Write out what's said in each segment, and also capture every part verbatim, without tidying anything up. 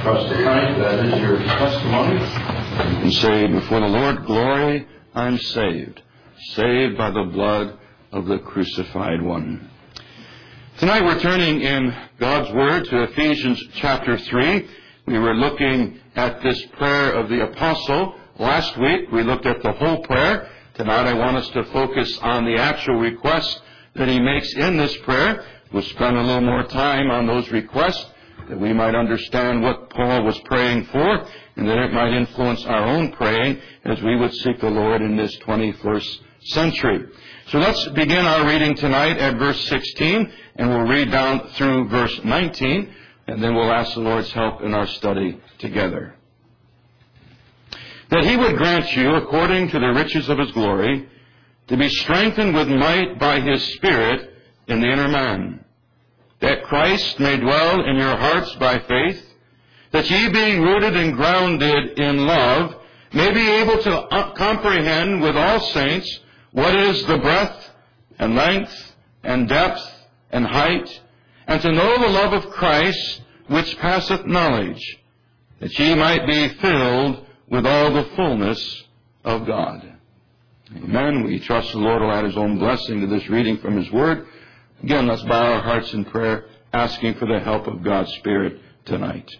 trust tonight that is your testimony. You can say before the Lord, glory, I'm saved. Saved by the blood of the crucified one. Tonight we're turning in God's Word to Ephesians chapter three. We were looking at this prayer of the apostle. Last week we looked at the whole prayer. Tonight I want us to focus on the actual request that he makes in this prayer. We'll spend a little more time on those requests that we might understand what Paul was praying for and that it might influence our own praying as we would seek the Lord in this twenty-first century. So let's begin our reading tonight at verse sixteen, and we'll read down through verse nineteen, and then we'll ask the Lord's help in our study together. That he would grant you, according to the riches of his glory, to be strengthened with might by his Spirit in the inner man, that Christ may dwell in your hearts by faith, that ye being rooted and grounded in love, may be able to comprehend with all saints what is the breadth and length and depth and height, and to know the love of Christ which passeth knowledge, that ye might be filled with all the fullness of God. Amen. We trust the Lord will add his own blessing to this reading from his word. Again, let's bow our hearts in prayer, asking for the help of God's Spirit tonight.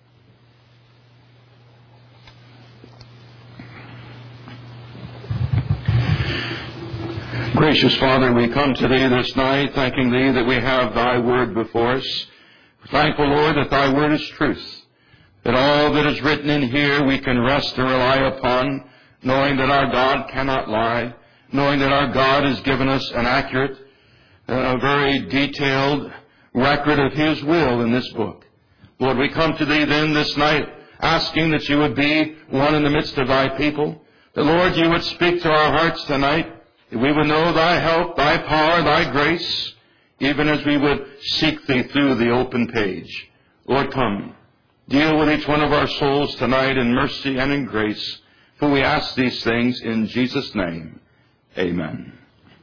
Gracious Father, we come to Thee this night, thanking Thee that we have Thy word before us. We're thankful, Lord, that Thy word is truth, that all that is written in here we can rest and rely upon, knowing that our God cannot lie, knowing that our God has given us an accurate, a very detailed record of His will in this book. Lord, we come to Thee then this night asking that You would be one in the midst of Thy people, that, Lord, You would speak to our hearts tonight, that we would know Thy help, Thy power, Thy grace, even as we would seek Thee through the open page. Lord, come. Deal with each one of our souls tonight in mercy and in grace, for we ask these things in Jesus' name. Amen.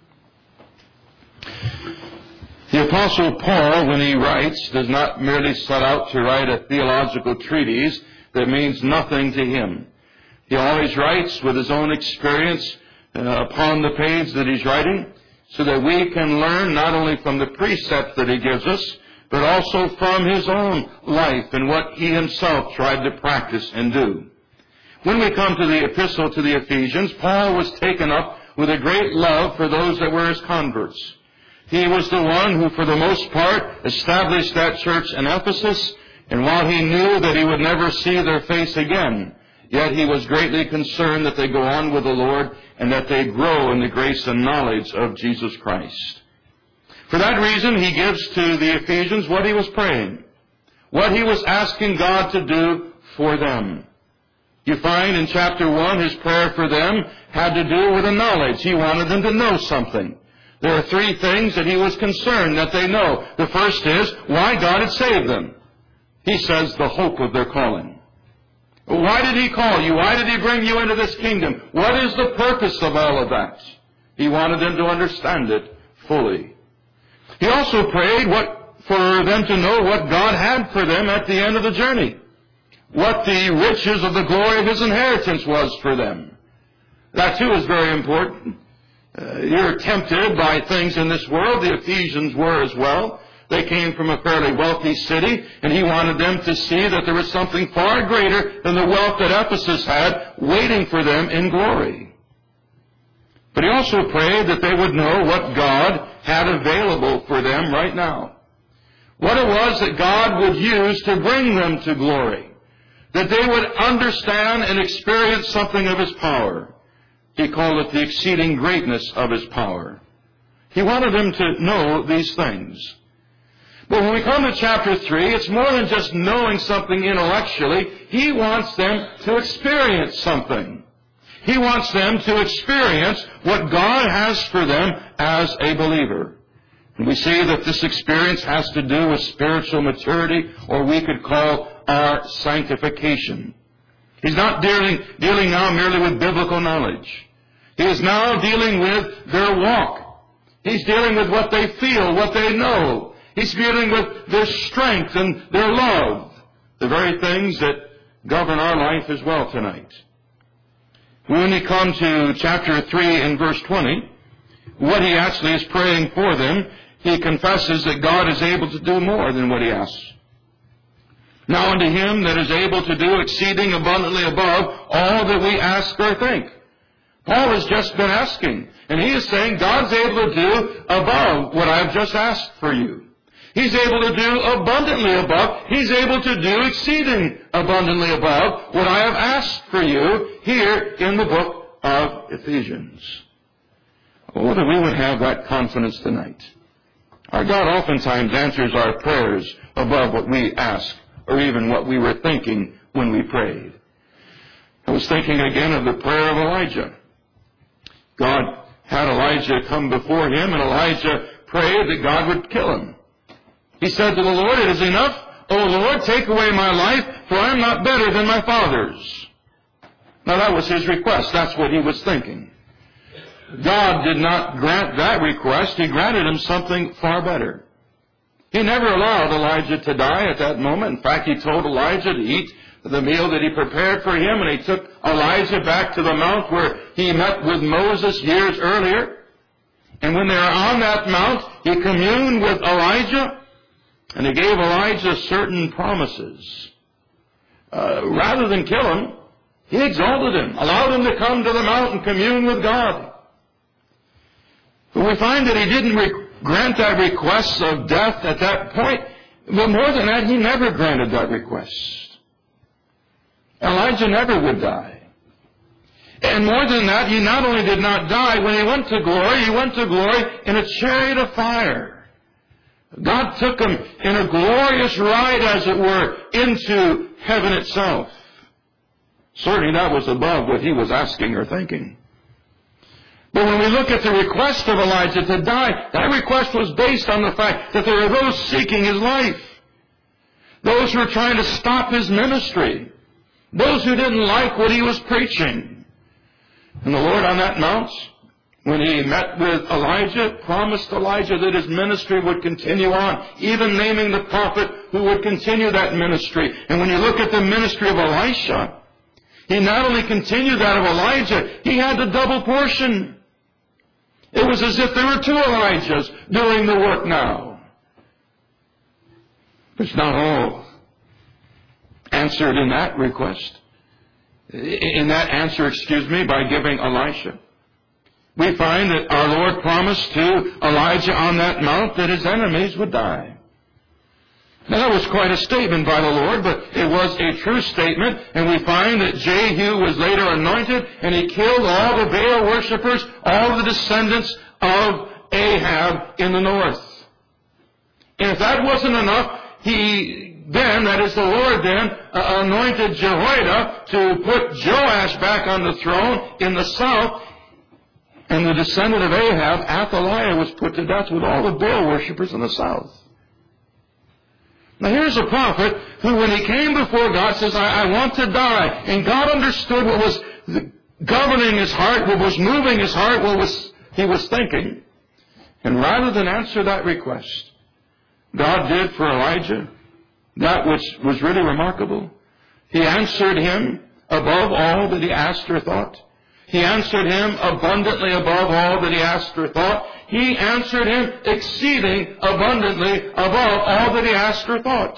The Apostle Paul, when he writes, does not merely set out to write a theological treatise that means nothing to him. He always writes with his own experience uh, upon the page that he's writing, so that we can learn not only from the precepts that he gives us, but also from his own life and what he himself tried to practice and do. When we come to the epistle to the Ephesians, Paul was taken up with a great love for those that were his converts. He was the one who, for the most part, established that church in Ephesus, and while he knew that he would never see their face again, yet he was greatly concerned that they go on with the Lord and that they grow in the grace and knowledge of Jesus Christ. For that reason, he gives to the Ephesians what he was praying, what he was asking God to do for them. You find in chapter one, his prayer for them had to do with a knowledge. He wanted them to know something. There are three things that he was concerned that they know. The first is why God had saved them. He says the hope of their calling. Why did he call you? Why did he bring you into this kingdom? What is the purpose of all of that? He wanted them to understand it fully. He also prayed what, for them to know what God had for them at the end of the journey. What the riches of the glory of his inheritance was for them. That too is very important. Uh, you're tempted by things in this world. The Ephesians were as well. They came from a fairly wealthy city, and he wanted them to see that there was something far greater than the wealth that Ephesus had waiting for them in glory. But he also prayed that they would know what God had available for them right now. What it was that God would use to bring them to glory. That they would understand and experience something of his power. He called it the exceeding greatness of his power. He wanted them to know these things. But when we come to chapter three, it's more than just knowing something intellectually. He wants them to experience something. He wants them to experience what God has for them as a believer. And we see that this experience has to do with spiritual maturity, or we could call our sanctification. He's not dealing, dealing now merely with biblical knowledge. He is now dealing with their walk. He's dealing with what they feel, what they know. He's dealing with their strength and their love. the very things that govern our life as well tonight. When we come to chapter three and verse twenty, what he actually is praying for them, he confesses that God is able to do more than what he asks. Now unto him that is able to do exceeding abundantly above all that we ask or think. Paul has just been asking, and he is saying God's able to do above what I've just asked for you. He's able to do abundantly above. He's able to do exceeding abundantly above what I have asked for you here in the book of Ephesians. Oh, that we would have that confidence tonight. Our God oftentimes answers our prayers above what we ask or even what we were thinking when we prayed. I was thinking again of the prayer of Elijah. God had Elijah come before him, and Elijah prayed that God would kill him. He said to the Lord, "It is enough, O Lord, take away my life, for I am not better than my fathers." Now that was his request. That's what he was thinking. God did not grant that request. He granted him something far better. He never allowed Elijah to die at that moment. In fact, he told Elijah to eat the meal that he prepared for him, and he took Elijah back to the mount where he met with Moses years earlier. And when they were on that mount, he communed with Elijah, and he gave Elijah certain promises. Uh, rather than kill him, he exalted him, allowed him to come to the mount and commune with God. But we find that he didn't re- grant that request of death at that point. But more than that, he never granted that request. Elijah never would die. And more than that, he not only did not die, when he went to glory, he went to glory in a chariot of fire. God took him in a glorious ride, as it were, into heaven itself. Certainly that was above what he was asking or thinking. But when we look at the request of Elijah to die, that request was based on the fact that there were those seeking his life. Those who were trying to stop his ministry. Those who didn't like what he was preaching. And the Lord on that mount, when he met with Elijah, promised Elijah that his ministry would continue on, even naming the prophet who would continue that ministry. And when you look at the ministry of Elisha, he not only continued that of Elijah, he had the double portion. It was as if there were two Elijahs doing the work now. It's not all answered in that request. In that answer, excuse me, by giving Elisha. We find that our Lord promised to Elijah on that mount that his enemies would die. Now that was quite a statement by the Lord, but it was a true statement, and we find that Jehu was later anointed, and he killed all the Baal worshippers, all the descendants of Ahab in the north. And if that wasn't enough, he then, that is the Lord then, uh, anointed Jehoiada to put Joash back on the throne in the south, and the descendant of Ahab, Athaliah, was put to death with all the Baal worshippers in the south. Now here's a prophet who, when he came before God, says, I, I want to die. And God understood what was governing his heart, what was moving his heart, what was he was thinking. And rather than answer that request, God did for Elijah that which was really remarkable. He answered him above all that he asked or thought. He answered him abundantly above all that he asked or thought. He answered him exceeding abundantly above all that he asked or thought.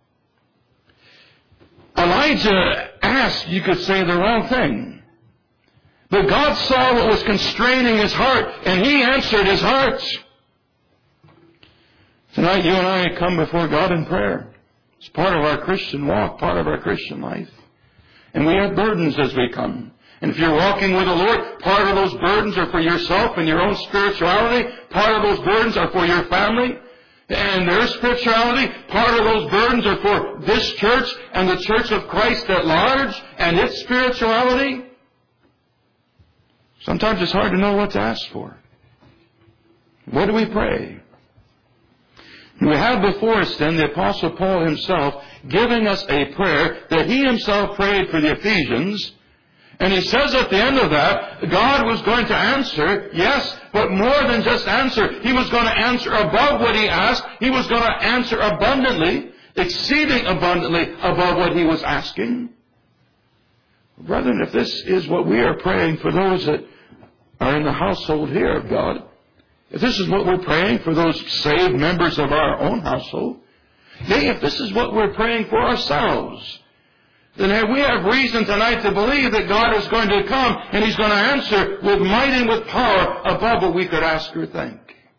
Elijah asked, you could say, the wrong thing. But God saw what was constraining his heart, and he answered his heart. Tonight you and I come before God in prayer. It's part of our Christian walk, part of our Christian life. And we have burdens as we come. And if you're walking with the Lord, part of those burdens are for yourself and your own spirituality. Part of those burdens are for your family and their spirituality. Part of those burdens are for this church and the church of Christ at large and its spirituality. Sometimes it's hard to know what to ask for. What do we pray? We have before us then the Apostle Paul himself giving us a prayer that he himself prayed for the Ephesians. And he says at the end of that, God was going to answer, yes, but more than just answer. He was going to answer above what he asked. He was going to answer abundantly. exceeding abundantly above what he was asking. Brethren, if this is what we are praying for those that are in the household here of God, if this is what we're praying for those saved members of our own household, yea, if this is what we're praying for ourselves, then we have reason tonight to believe that God is going to come and He's going to answer with might and with power above what we could ask or think.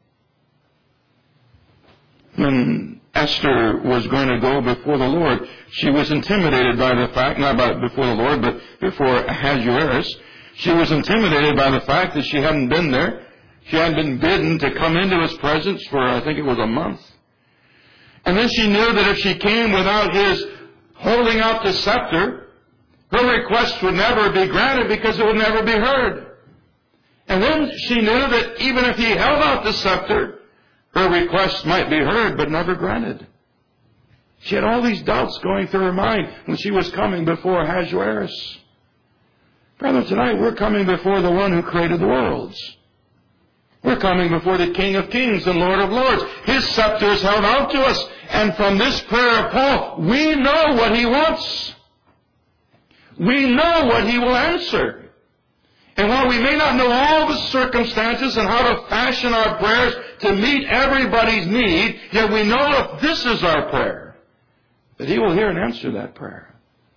When Esther was going to go before the Lord, she was intimidated by the fact, not by before the Lord, but before Ahasuerus. She was intimidated by the fact that she hadn't been there. She hadn't been bidden to come into his presence for, I think it was a month. And then she knew that if she came without his holding out the scepter, her request would never be granted because it would never be heard. And then she knew that even if he held out the scepter, her request might be heard but never granted. She had all these doubts going through her mind when she was coming before Ahasuerus. Brother, tonight we're coming before the one who created the worlds. We're coming before the King of Kings and Lord of Lords. His scepter is held out to us. And from this prayer of Paul, we know what he wants. We know what he will answer. And while we may not know all the circumstances and how to fashion our prayers to meet everybody's need, yet we know if this is our prayer, that he will hear and answer that prayer.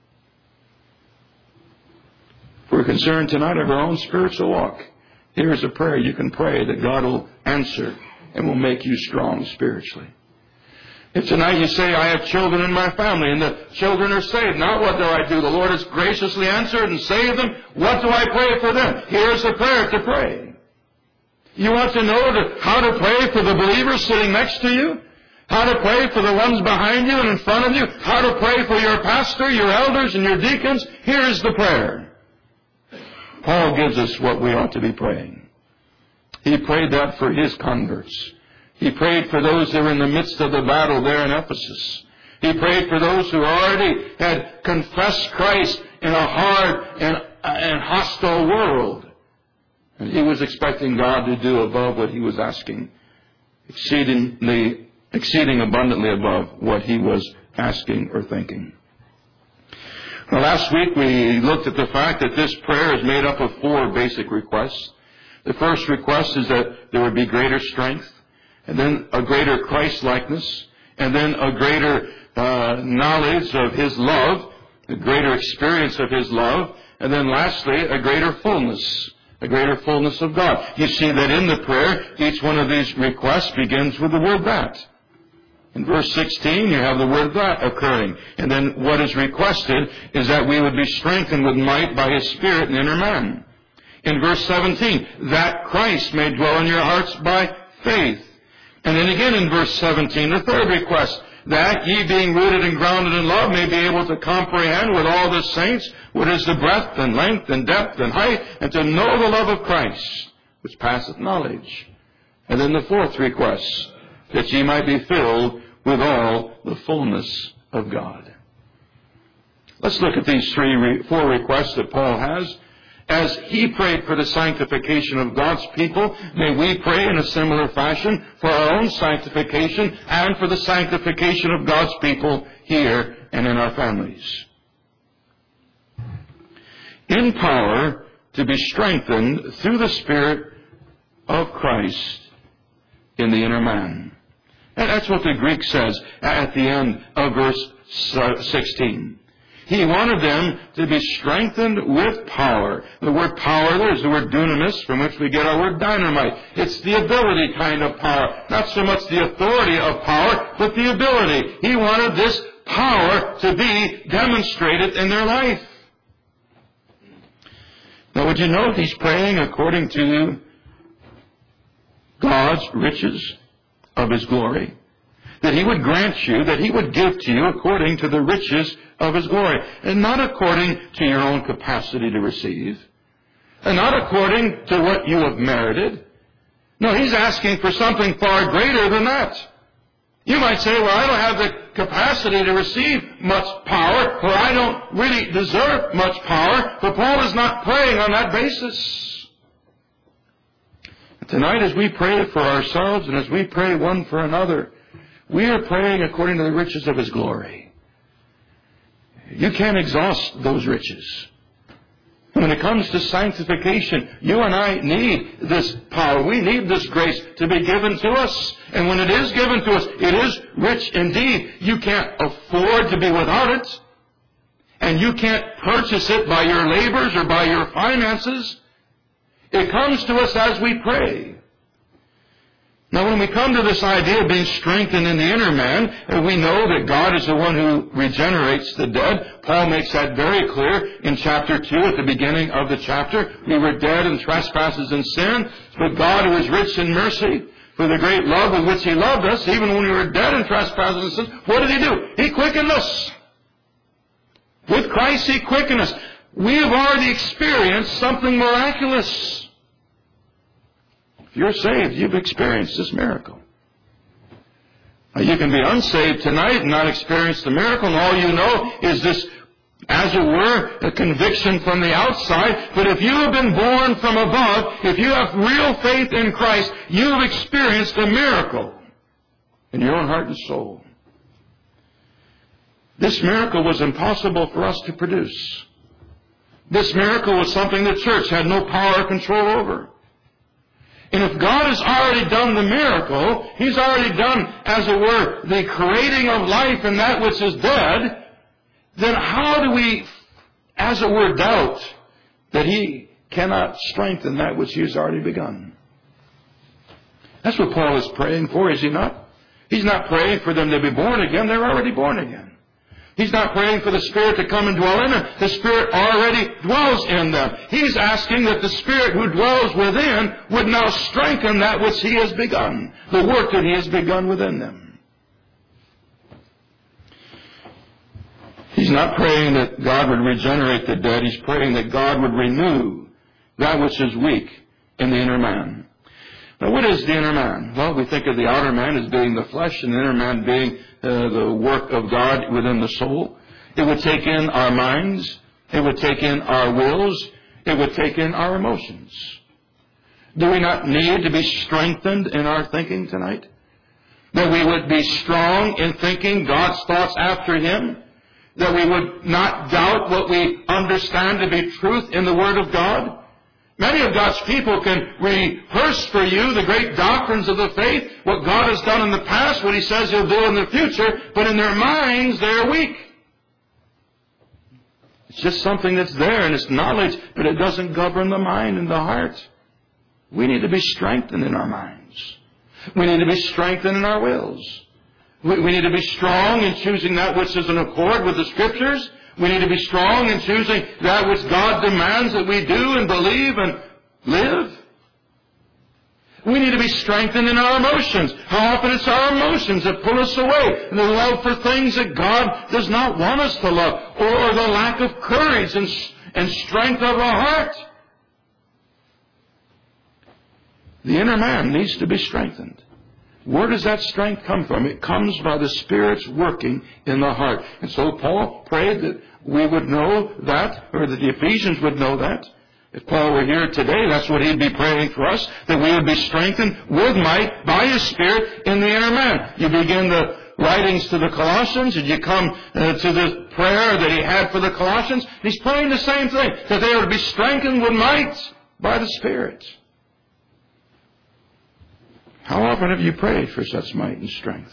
If we're concerned tonight of our own spiritual walk, here is a prayer you can pray that God will answer and will make you strong spiritually. If tonight you say, I have children in my family and the children are saved, now what do I do? The Lord has graciously answered and saved them. What do I pray for them? Here's a prayer to pray. You want to know to, how to pray for the believers sitting next to you? How to pray for the ones behind you and in front of you? How to pray for your pastor, your elders, and your deacons? Here is the prayer. Paul gives us what we ought to be praying. He prayed that for his converts. He prayed for those that were in the midst of the battle there in Ephesus. He prayed for those who already had confessed Christ in a hard and, and hostile world. And he was expecting God to do above what he was asking, exceedingly, exceeding abundantly above what he was asking or thinking. Well, last week we looked at the fact that this prayer is made up of four basic requests. The first request is that there would be greater strength, and then a greater Christ-likeness, and then a greater uh, knowledge of His love, a greater experience of His love, and then lastly, a greater fullness, a greater fullness of God. You see that in the prayer, each one of these requests begins with the word that. In verse sixteen, you have the word that occurring. And then what is requested is that we would be strengthened with might by His Spirit in the inner man. In verse seventeen, that Christ may dwell in your hearts by faith. And then again in verse seventeen, the third request, that ye being rooted and grounded in love may be able to comprehend with all the saints what is the breadth and length and depth and height, and to know the love of Christ, which passeth knowledge. And then the fourth request, that ye might be filled with all the fullness of God. Let's look at these three, re- four requests that Paul has. As he prayed for the sanctification of God's people, may we pray in a similar fashion for our own sanctification and for the sanctification of God's people here and in our families. In power to be strengthened through the Spirit of Christ in the inner man. And that's what the Greek says at the end of verse sixteen. He wanted them to be strengthened with power. The word power there is the word dunamis, from which we get our word dynamite. It's the ability kind of power. Not so much the authority of power, but the ability. He wanted this power to be demonstrated in their life. Now, would you know he's praying according to God's riches of His glory? That He would grant you, that He would give to you according to the riches of His glory, and not according to your own capacity to receive, and not according to what you have merited. No, He's asking for something far greater than that. You might say, well, I don't have the capacity to receive much power, or I don't really deserve much power, but Paul is not praying on that basis. Tonight, as we pray for ourselves and as we pray one for another, We are praying according to the riches of His glory. You can't exhaust those riches. When it comes to sanctification, you and I need this power. We need this grace to be given to us. And when it is given to us, it is rich indeed. You can't afford to be without it. And you can't purchase it by your labors or by your finances. It comes to us as we pray. Now, when we come to this idea of being strengthened in the inner man, we know that God is the one who regenerates the dead. Paul makes that very clear in chapter two at the beginning of the chapter. We were dead in trespasses and sin, but God, who is rich in mercy, for the great love with which He loved us, even when we were dead in trespasses and sin, what did He do? He quickened us. With Christ He quickened us. We have already experienced something miraculous. If you're saved, you've experienced this miracle. Now, you can be unsaved tonight and not experience the miracle, and all you know is this, as it were, a conviction from the outside. But if you have been born from above, if you have real faith in Christ, you have experienced a miracle in your own heart and soul. This miracle was impossible for us to produce. This miracle was something the church had no power or control over. And if God has already done the miracle, He's already done, as it were, the creating of life in that which is dead, then how do we, as it were, doubt that He cannot strengthen that which He has already begun? That's what Paul is praying for, is he not? He's not praying for them to be born again. They're already born again. He's not praying for the Spirit to come and dwell in them. The Spirit already dwells in them. He's asking that the Spirit who dwells within would now strengthen that which He has begun, the work that He has begun within them. He's not praying that God would regenerate the dead. He's praying that God would renew that which is weak in the inner man. Now, what is the inner man? Well, we think of the outer man as being the flesh and the inner man being uh, the work of God within the soul. It would take in our minds. It would take in our wills. It would take in our emotions. Do we not need to be strengthened in our thinking tonight? That we would be strong in thinking God's thoughts after Him? That we would not doubt what we understand to be truth in the Word of God? Many of God's people can rehearse for you the great doctrines of the faith, what God has done in the past, what He says He'll do in the future, but in their minds they're weak. It's just something that's there and it's knowledge, but it doesn't govern the mind and the heart. We need to be strengthened in our minds. We need to be strengthened in our wills. We, we need to be strong in choosing that which is in accord with the Scriptures. We need to be strong in choosing that which God demands that we do and believe and live. We need to be strengthened in our emotions. How often it's our emotions that pull us away, and the love for things that God does not want us to love, or the lack of courage and, and strength of our heart. The inner man needs to be strengthened. Where does that strength come from? It comes by the Spirit's working in the heart. And so Paul prayed that we would know that, or that the Ephesians would know that. If Paul were here today, that's what he'd be praying for us, that we would be strengthened with might by His Spirit in the inner man. You begin the writings to the Colossians, and you come uh, to the prayer that he had for the Colossians. He's praying the same thing, that they would be strengthened with might by the Spirit. How often have you prayed for such might and strength?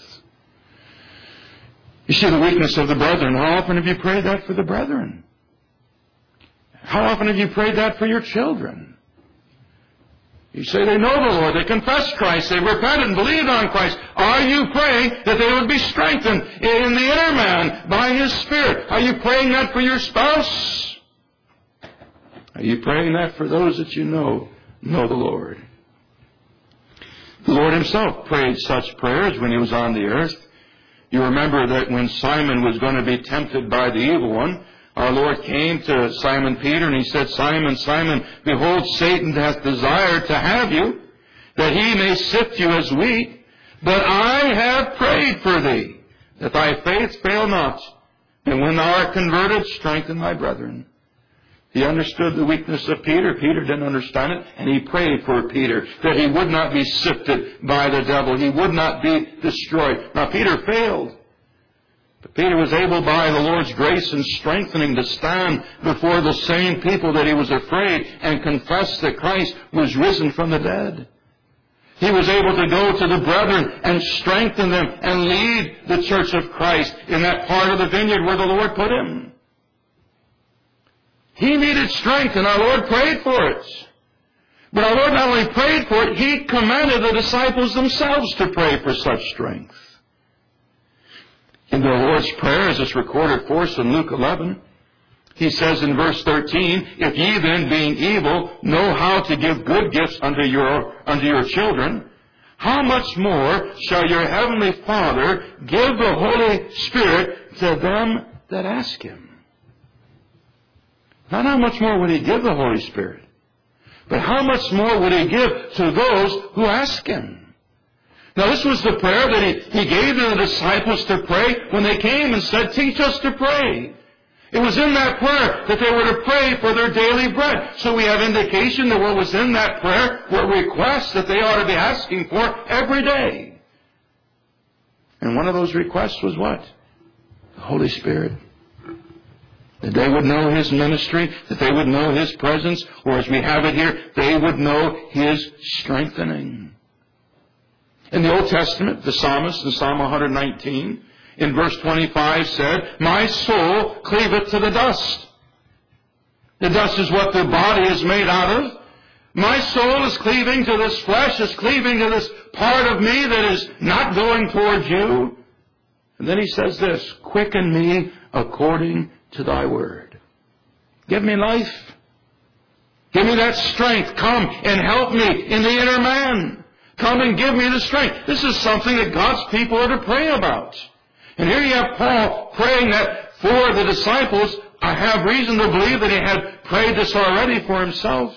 You see the weakness of the brethren. How often have you prayed that for the brethren? How often have you prayed that for your children? You say they know the Lord, they confess Christ, they repented and believed on Christ. Are you praying that they would be strengthened in the inner man by His Spirit? Are you praying that for your spouse? Are you praying that for those that you know know the Lord? The Lord Himself prayed such prayers when He was on the earth. You remember that when Simon was going to be tempted by the evil one, our Lord came to Simon Peter and He said, Simon, Simon, behold, Satan hath desired to have you, that he may sift you as wheat. But I have prayed for thee, that thy faith fail not. And when thou art converted, strengthen thy brethren. He understood the weakness of Peter. Peter didn't understand it, and he prayed for Peter that he would not be sifted by the devil. He would not be destroyed. Now, Peter failed. But Peter was able, by the Lord's grace and strengthening, to stand before the same people that he was afraid and confess that Christ was risen from the dead. He was able to go to the brethren and strengthen them and lead the church of Christ in that part of the vineyard where the Lord put him. He needed strength, and our Lord prayed for it. But our Lord not only prayed for it, He commanded the disciples themselves to pray for such strength. In the Lord's Prayer, as it's recorded for us in Luke eleven, He says in verse thirteen, "If ye then, being evil, know how to give good gifts unto your, unto your children, how much more shall your heavenly Father give the Holy Spirit to them that ask Him?" Not how much more would He give the Holy Spirit, but how much more would He give to those who ask Him. Now, this was the prayer that He, he gave to the disciples to pray when they came and said, "Teach us to pray." It was in that prayer that they were to pray for their daily bread. So we have indication that what was in that prayer were requests that they ought to be asking for every day. And one of those requests was what? The Holy Spirit. That they would know His ministry, that they would know His presence, or as we have it here, they would know His strengthening. In the Old Testament, the psalmist in Psalm one nineteen, in verse twenty-five said, "My soul cleaveth to the dust." The dust is what the body is made out of. My soul is cleaving to this flesh, is cleaving to this part of me that is not going towards you. And then he says this, "Quicken me according to thy word." Give me life. Give me that strength. Come and help me in the inner man. Come and give me the strength. This is something that God's people are to pray about. And here you have Paul praying that for the disciples. I have reason to believe that he had prayed this already for himself.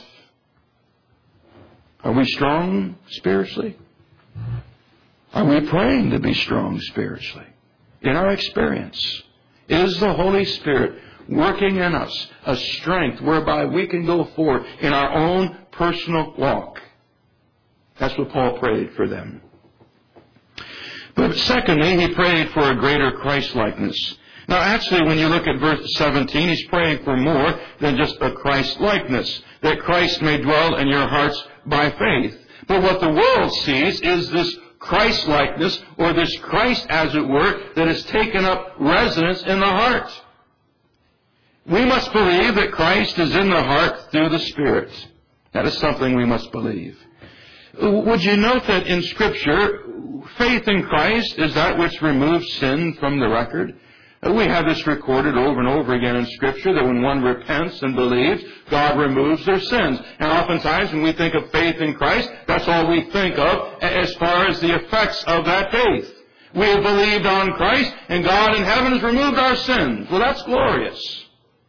Are we strong spiritually? Are we praying to be strong spiritually? In our experience, is the Holy Spirit working in us a strength whereby we can go forward in our own personal walk? That's what Paul prayed for them. But secondly, he prayed for a greater Christ-likeness. Now actually, when you look at verse seventeen, he's praying for more than just a Christ-likeness, that Christ may dwell in your hearts by faith. But what the world sees is this Christ-likeness, or this Christ, as it were, that has taken up residence in the heart. We must believe that Christ is in the heart through the Spirit. That is something we must believe. Would you note that in Scripture, faith in Christ is that which removes sin from the record? We have this recorded over and over again in Scripture, that when one repents and believes, God removes their sins. And oftentimes when we think of faith in Christ, that's all we think of as far as the effects of that faith. We have believed on Christ, and God in heaven has removed our sins. Well, that's glorious.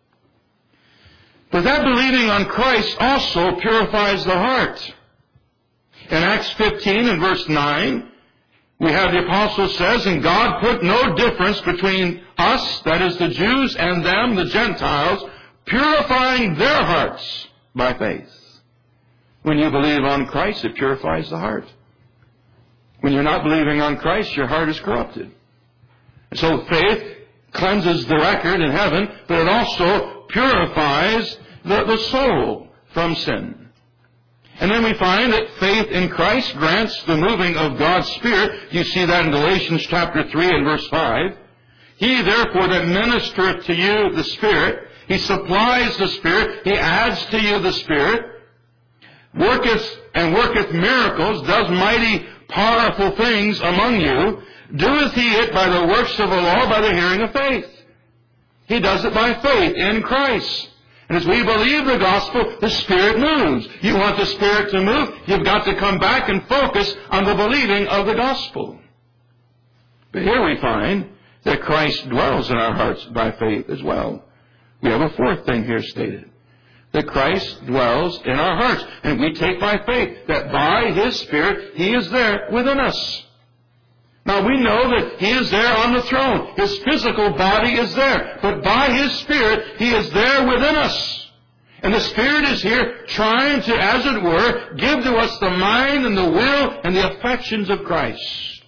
But that believing on Christ also purifies the heart. In Acts fifteen and verse nine, we have the apostle says, "And God put no difference between us," that is the Jews, "and them," the Gentiles, purifying their hearts by faith. When you believe on Christ, it purifies the heart. When you're not believing on Christ, your heart is corrupted. And so faith cleanses the record in heaven, but it also purifies the, the soul from sin. And then we find that faith in Christ grants the moving of God's Spirit. You see that in Galatians chapter three and verse five. "He therefore that ministereth to you the Spirit," He supplies the Spirit, He adds to you the Spirit, "worketh and worketh miracles, does mighty powerful things among you, doeth He it by the works of the law, by the hearing of faith." He does it by faith in Christ. And as we believe the gospel, the Spirit moves. You want the Spirit to move, you've got to come back and focus on the believing of the gospel. But here we find that Christ dwells in our hearts by faith as well. We have a fourth thing here stated, that Christ dwells in our hearts. And we take by faith that by His Spirit, He is there within us. Now we know that He is there on the throne. His physical body is there. But by His Spirit, He is there within us. And the Spirit is here trying to, as it were, give to us the mind and the will and the affections of Christ.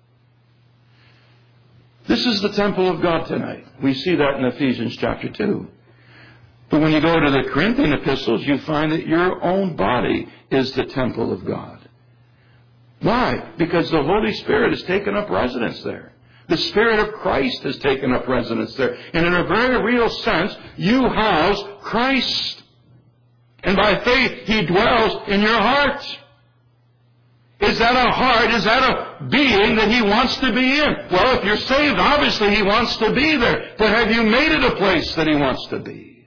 This is the temple of God tonight. We see that in Ephesians chapter two. But when you go to the Corinthian epistles, you find that your own body is the temple of God. Why? Because the Holy Spirit has taken up residence there. The Spirit of Christ has taken up residence there. And in a very real sense, you house Christ. And by faith, He dwells in your heart. Is that a heart? Is that a being that He wants to be in? Well, if you're saved, obviously He wants to be there. But have you made it a place that He wants to be?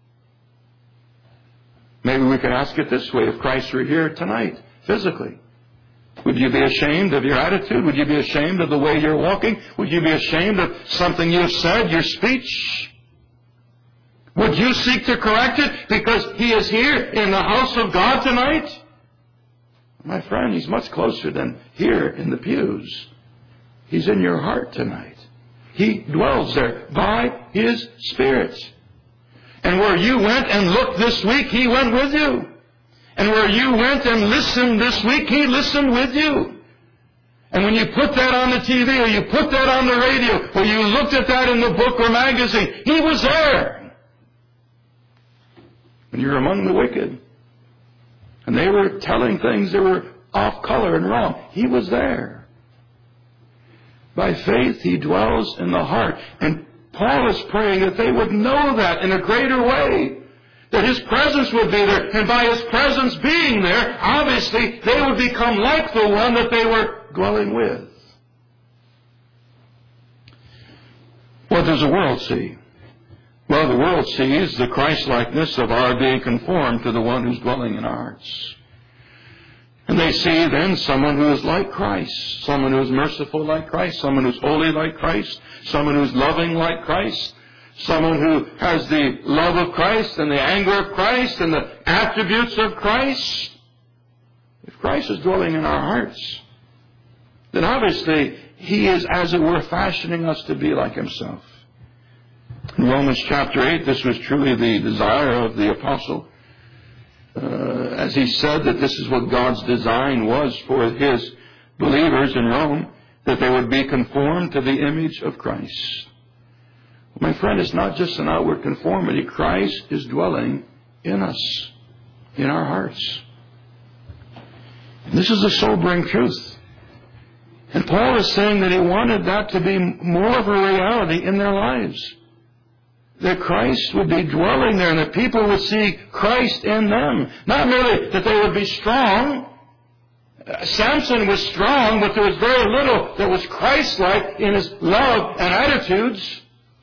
Maybe we could ask it this way. If Christ were here tonight, physically, would you be ashamed of your attitude? Would you be ashamed of the way you're walking? Would you be ashamed of something you've said, your speech? Would you seek to correct it because He is here in the house of God tonight? My friend, He's much closer than here in the pews. He's in your heart tonight. He dwells there by His Spirit. And where you went and looked this week, He went with you. And where you went and listened this week, He listened with you. And when you put that on the T V or you put that on the radio or you looked at that in the book or magazine, He was there. When you're among the wicked and they were telling things that were off color and wrong, He was there. By faith, He dwells in the heart. And Paul is praying that they would know that in a greater way. That His presence would be there. And by His presence being there, obviously, they would become like the one that they were dwelling with. What does the world see? Well, the world sees the Christ-likeness of our being conformed to the one who's dwelling in our hearts. And they see then someone who is like Christ, someone who is merciful like Christ, someone who's holy like Christ, someone who's loving like Christ, someone who has the love of Christ and the anger of Christ and the attributes of Christ. If Christ is dwelling in our hearts, then obviously He is, as it were, fashioning us to be like Himself. In Romans chapter eight, this was truly the desire of the apostle. Uh, as he said that this is what God's design was for His believers in Rome, that they would be conformed to the image of Christ. My friend, it's not just an outward conformity. Christ is dwelling in us, in our hearts. This is a sobering truth. And Paul is saying that he wanted that to be more of a reality in their lives. That Christ would be dwelling there and that people would see Christ in them. Not merely that they would be strong. Samson was strong, but there was very little that was Christ-like in his love and attitudes.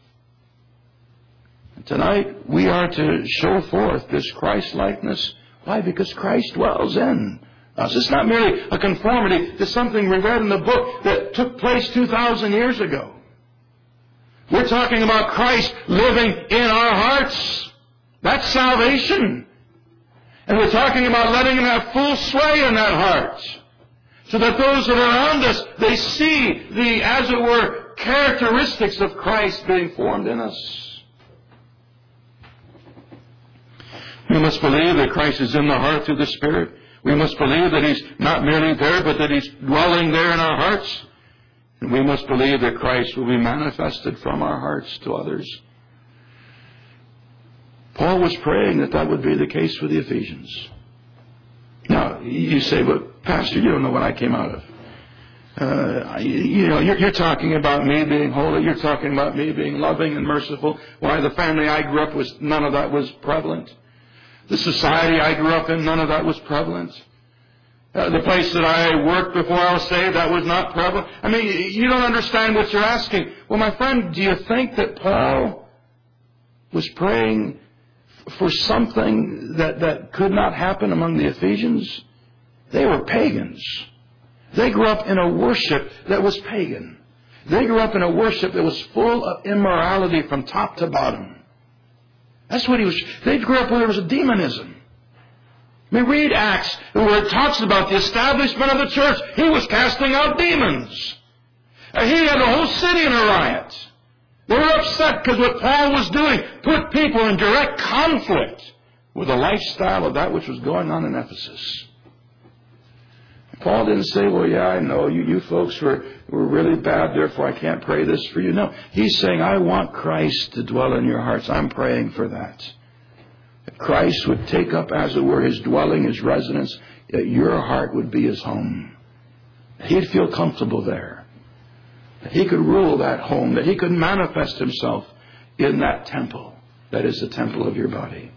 And tonight we are to show forth this Christ-likeness. Why? Because Christ dwells in us. It's not merely a conformity to something we read in the book that took place two thousand years ago. We're talking about Christ living in our hearts. That's salvation. And we're talking about letting Him have full sway in that heart. So that those that are around us, they see the, as it were, characteristics of Christ being formed in us. We must believe that Christ is in the heart through the Spirit. We must believe that He's not merely there, but that He's dwelling there in our hearts. And we must believe that Christ will be manifested from our hearts to others. Paul was praying that that would be the case for the Ephesians. Now, you say, but Pastor, you don't know what I came out of. Uh, you, you know, you're, you're talking about me being holy. You're talking about me being loving and merciful. Why, the family I grew up with, none of that was prevalent. The society I grew up in, none of that was prevalent. Uh, the place that I worked before I was saved, that was not prevalent. I mean, you don't understand what you're asking. Well, my friend, do you think that Paul was praying for something that, that could not happen among the Ephesians? They were pagans. They grew up in a worship that was pagan. They grew up in a worship that was full of immorality from top to bottom. That's what he was. They grew up where there was a demonism. I mean, read Acts, where it talks about the establishment of the church. He was casting out demons. Uh, he had the whole city in a riot. They were upset because what Paul was doing put people in direct conflict with a lifestyle of that which was going on in Ephesus. Paul didn't say, well, yeah, I know, you, you folks were, were really bad, therefore I can't pray this for you. No, he's saying, I want Christ to dwell in your hearts. I'm praying for that. That Christ would take up, as it were, his dwelling, his residence, that your heart would be his home. He'd feel comfortable there. That he could rule that home, that he could manifest himself in that temple that is the temple of your body.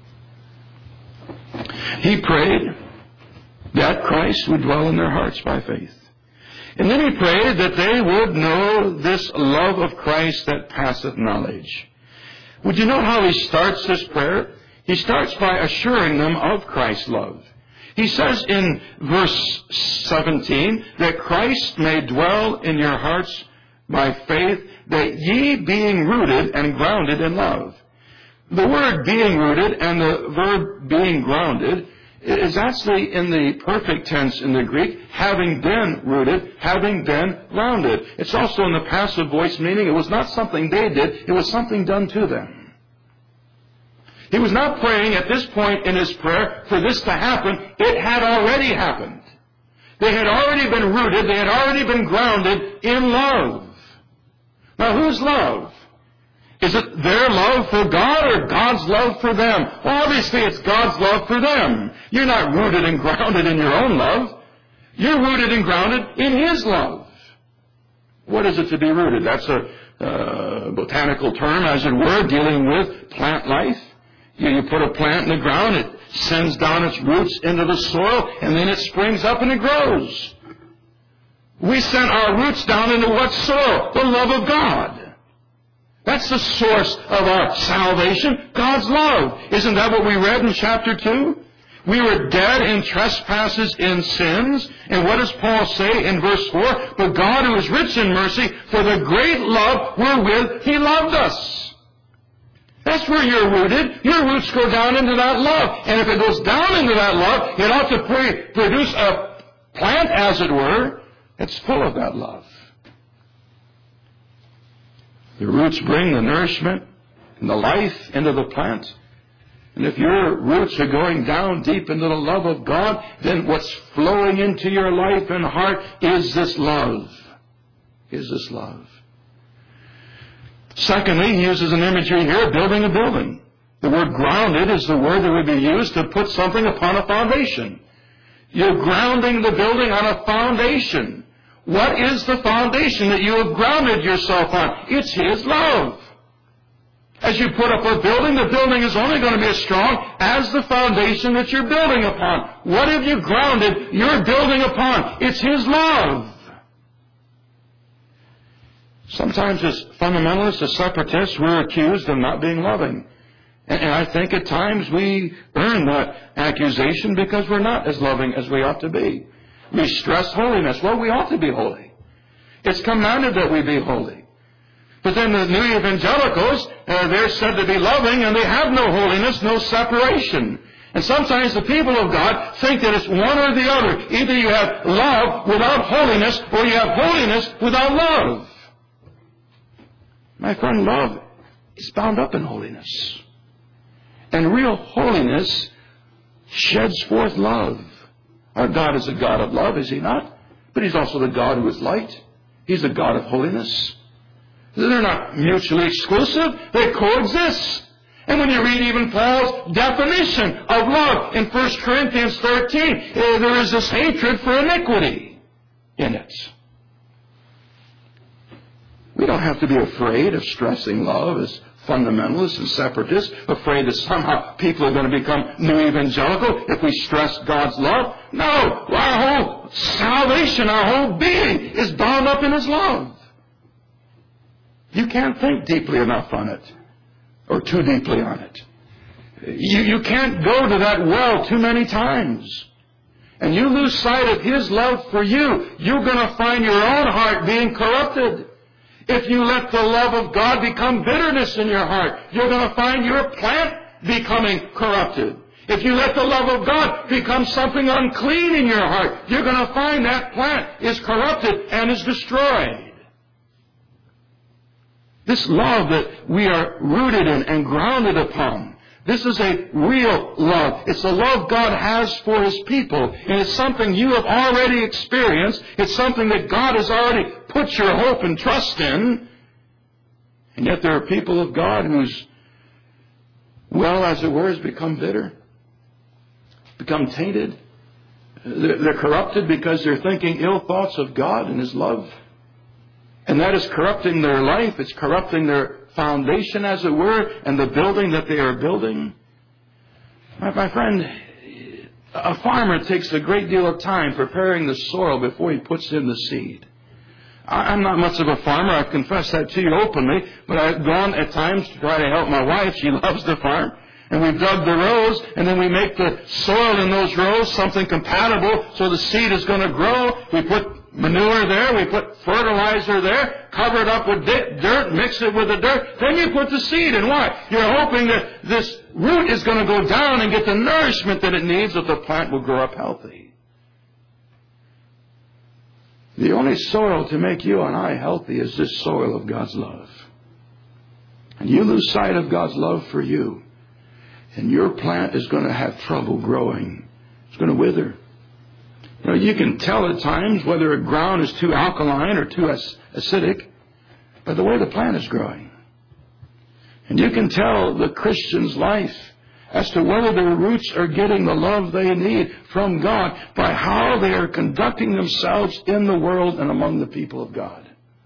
He prayed that Christ would dwell in their hearts by faith. And then he prayed that they would know this love of Christ that passeth knowledge. Would you note how he starts this prayer? He starts by assuring them of Christ's love. He says in verse seventeen that Christ may dwell in your hearts by faith, that ye being rooted and grounded in love. The word being rooted and the verb being grounded is actually in the perfect tense in the Greek, having been rooted, having been grounded. It's also in the passive voice, meaning it was not something they did, it was something done to them. He was not praying at this point in his prayer for this to happen. It had already happened. They had already been rooted, they had already been grounded in love. Now, whose love? Is it their love for God or God's love for them? Well, obviously it's God's love for them. You're not rooted and grounded in your own love. You're rooted and grounded in his love. What is it to be rooted? That's a uh, botanical term, as it were, dealing with plant life. You, you put a plant in the ground, it sends down its roots into the soil, and then it springs up and it grows. We sent our roots down into what soil? The love of God. That's the source of our salvation, God's love. Isn't that what we read in chapter two? We were dead in trespasses in sins. And what does Paul say in verse four? But God, who is rich in mercy, for the great love wherewith he loved us. That's where you're rooted. Your roots go down into that love. And if it goes down into that love, it ought to pre- produce a plant, as it were, that's full of that love. The roots bring the nourishment and the life into the plant. And if your roots are going down deep into the love of God, then what's flowing into your life and heart is this love. Is this love. Secondly, he uses an imagery here, building a building. The word grounded is the word that would be used to put something upon a foundation. You're grounding the building on a foundation. What is the foundation that you have grounded yourself on? It's his love. As you put up a building, the building is only going to be as strong as the foundation that you're building upon. What have you grounded your building upon? It's his love. Sometimes as fundamentalists, as separatists, we're accused of not being loving. And, and I think at times we earn that accusation because we're not as loving as we ought to be. We stress holiness. Well, we ought to be holy. It's commanded that we be holy. But then the new evangelicals, uh, they're said to be loving, and they have no holiness, no separation. And sometimes the people of God think that it's one or the other. Either you have love without holiness, or you have holiness without love. My friend, love is bound up in holiness. And real holiness sheds forth love. Our God is a God of love, is he not? But he's also the God who is light. He's a God of holiness. They're not mutually exclusive. They coexist. And when you read even Paul's definition of love in First Corinthians thirteen, uh, there is this hatred for iniquity in it. We don't have to be afraid of stressing love as fundamentalists and separatists, afraid that somehow people are going to become new evangelical if we stress God's love. No, our whole salvation, our whole being is bound up in his love. You can't think deeply enough on it, or too deeply on it. You, you can't go to that well too many times. And you lose sight of his love for you, you're going to find your own heart being corrupted. If you let the love of God become bitterness in your heart, you're going to find your plant becoming corrupted. If you let the love of God become something unclean in your heart, you're going to find that plant is corrupted and is destroyed. This love that we are rooted in and grounded upon This is a real love. It's the love God has for His people. And it's something you have already experienced. It's something that God has already put your hope and trust in. And yet there are people of God whose, well, as it were, has become bitter, become tainted. They're corrupted because they're thinking ill thoughts of God and His love. And that is corrupting their life. It's corrupting their foundation, as it were, and the building that they are building. My, my friend, a farmer takes a great deal of time preparing the soil before he puts in the seed. I, I'm not much of a farmer. I've confessed that to you openly, but I've gone at times to try to help my wife. She loves to farm. And we've dug the rows, and then we make the soil in those rows something compatible so the seed is going to grow. We put manure there, we put fertilizer there, cover it up with dirt, mix it with the dirt, then you put the seed in. Why? You're hoping that this root is going to go down and get the nourishment that it needs so the plant will grow up healthy. The only soil to make you and I healthy is this soil of God's love. And you lose sight of God's love for you, and your plant is going to have trouble growing. It's going to wither. You know, you can tell at times whether a ground is too alkaline or too acidic by the way the plant is growing. And you can tell the Christian's life as to whether their roots are getting the love they need from God by how they are conducting themselves in the world and among the people of God.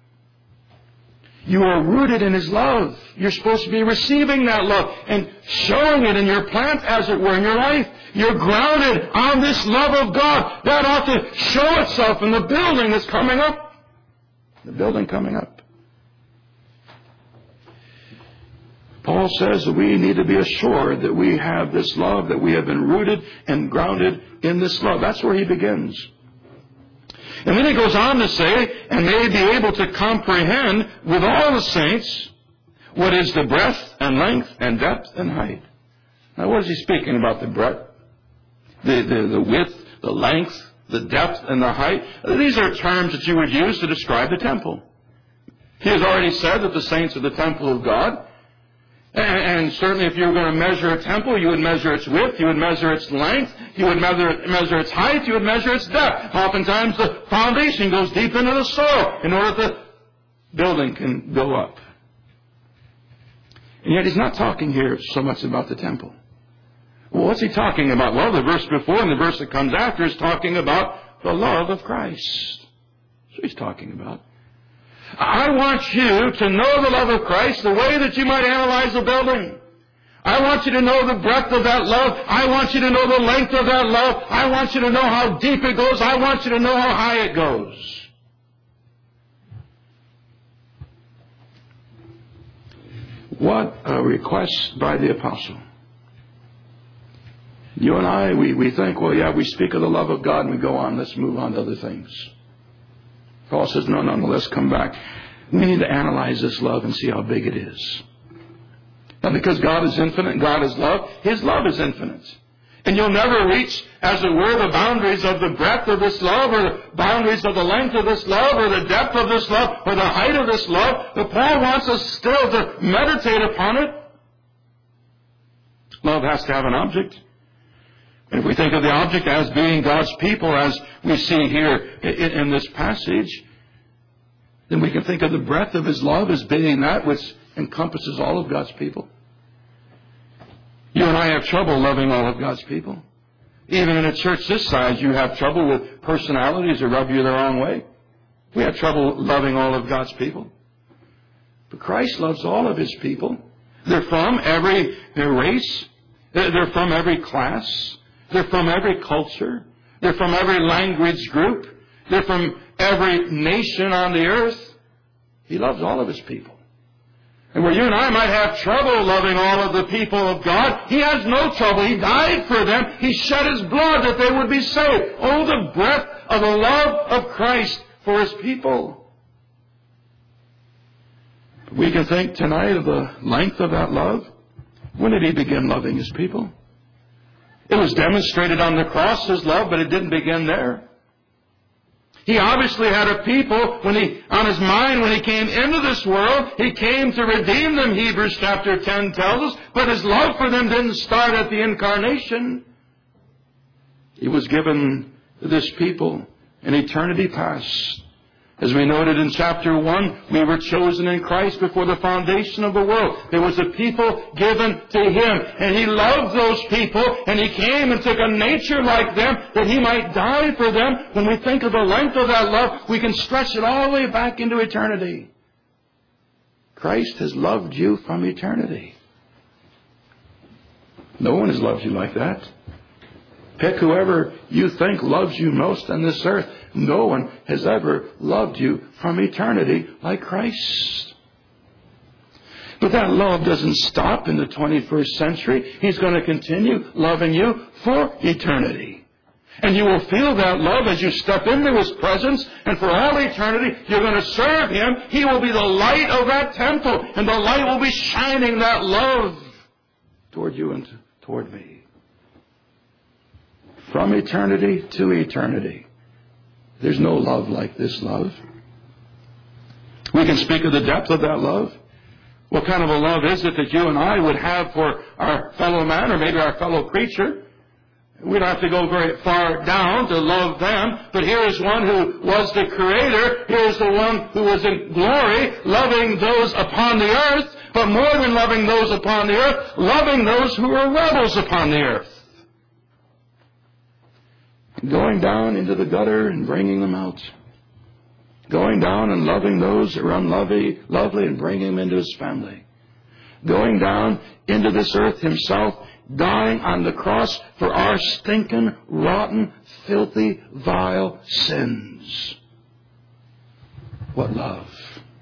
You are rooted in His love. You're supposed to be receiving that love and showing it in your plant, as it were, in your life. You're grounded on this love of God. That ought to show itself in the building that's coming up. The building coming up. Paul says that we need to be assured that we have this love, that we have been rooted and grounded in this love. That's where he begins. And then he goes on to say, and may be able to comprehend with all the saints what is the breadth and length and depth and height. Now, what is he speaking about? The breadth, the, the, the width, the length, the depth, and the height. These are terms that you would use to describe the temple. He has already said that the saints are the temple of God. And certainly if you were going to measure a temple, you would measure its width, you would measure its length, you would measure, measure its height, you would measure its depth. Oftentimes the foundation goes deep into the soil in order that the building can go up. And yet he's not talking here so much about the temple. Well, what's he talking about? Well, the verse before and the verse that comes after is talking about the love of Christ. That's what he's talking about. I want you to know the love of Christ the way that you might analyze a building. I want you to know the breadth of that love. I want you to know the length of that love. I want you to know how deep it goes. I want you to know how high it goes. What a request by the apostle. You and I, we, we think, well, yeah, we speak of the love of God and we go on. Let's move on to other things. Paul says, no, no, no, let's come back. We need to analyze this love and see how big it is. Now, because God is infinite, God is love, His love is infinite. And you'll never reach, as it were, the boundaries of the breadth of this love, or the boundaries of the length of this love, or the depth of this love, or the height of this love. But Paul wants us still to meditate upon it. Love has to have an object. And if we think of the object as being God's people, as we see here in this passage, then we can think of the breadth of His love as being that which encompasses all of God's people. You and I have trouble loving all of God's people. Even in a church this size, you have trouble with personalities that rub you the wrong way. We have trouble loving all of God's people. But Christ loves all of His people. They're from every race. They're from every class. They're from every culture. They're from every language group. They're from every nation on the earth. He loves all of His people. And where you and I might have trouble loving all of the people of God, He has no trouble. He died for them. He shed His blood that they would be saved. Oh, the breadth of the love of Christ for His people. We can think tonight of the length of that love. When did He begin loving His people? It was demonstrated on the cross, His love, but it didn't begin there. He obviously had a people when he, on his mind when he came into this world. He came to redeem them, Hebrews chapter ten tells us. But his love for them didn't start at the incarnation. He was given to this people in eternity past. As we noted in chapter one, we were chosen in Christ before the foundation of the world. There was a people given to Him, and He loved those people, and He came and took a nature like them that He might die for them. When we think of the length of that love, we can stretch it all the way back into eternity. Christ has loved you from eternity. No one has loved you like that. Pick whoever you think loves you most on this earth. No one has ever loved you from eternity like Christ. But that love doesn't stop in the twenty-first century. He's going to continue loving you for eternity. And you will feel that love as you step into His presence. And for all eternity, you're going to serve Him. He will be the light of that temple. And the light will be shining that love toward you and toward me. From eternity to eternity. There's no love like this love. We can speak of the depth of that love. What kind of a love is it that you and I would have for our fellow man or maybe our fellow creature? We don't have to go very far down to love them. But here is one who was the Creator. Here is the one who was in glory, loving those upon the earth. But more than loving those upon the earth, loving those who are rebels upon the earth. Going down into the gutter and bringing them out. Going down and loving those who are unlovely lovely and bringing them into His family. Going down into this earth Himself, dying on the cross for our stinking, rotten, filthy, vile sins. What love.